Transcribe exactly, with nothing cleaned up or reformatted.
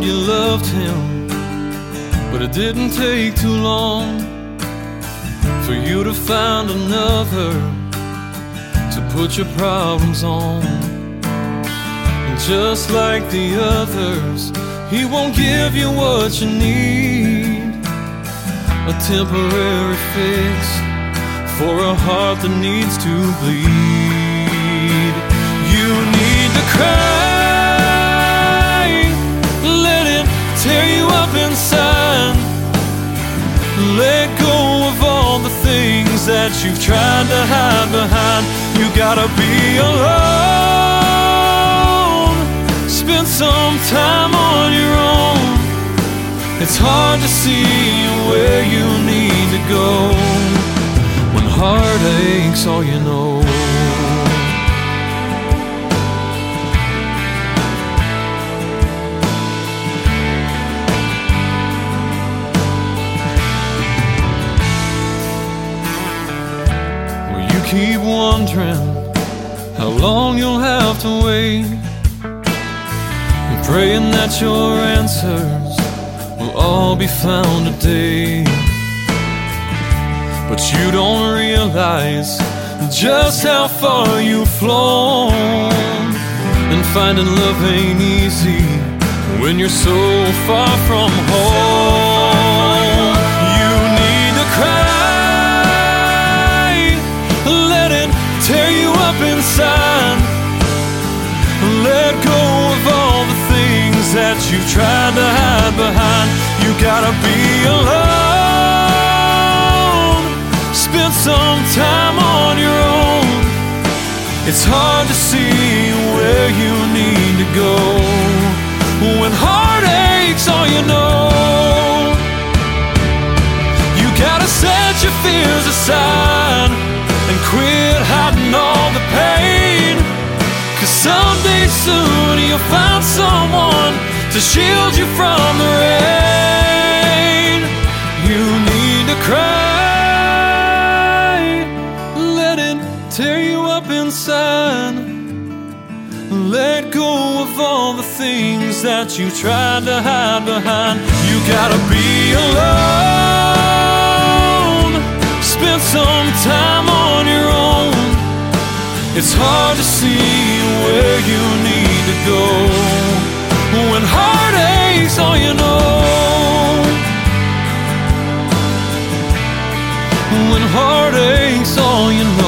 said you loved him, but it didn't take too long for you to find another to put your problems on. And just like the others, he won't give you what you need, a temporary fix for a heart that needs to bleed. You need to cry, let it tear you up inside. Let go of all the things that you've tried to hide behind. You gotta be alone, spend some time on your own. It's hard to see where you need to go when heartache's all you know. Keep wondering how long you'll have to wait, and praying that your answers will all be found today. But you don't realize just how far you've flown, and finding love ain't easy when you're so far from home. You need to cry, tear you up inside. Let go of all the things that you've tried to hide behind. You gotta be alone, spend some time on your own. It's hard to see where you need to go when heartache's all you know. You gotta set your fears aside and quit hiding all the pain, 'cause someday soon you'll find someone to shield you from the rain. You need to cry, let it tear you up inside. Let go of all the things that you tried to hide behind. You gotta be alone, spend some time on your own. It's hard to see where you need to go when heartache's all you know. When heartache's all you know.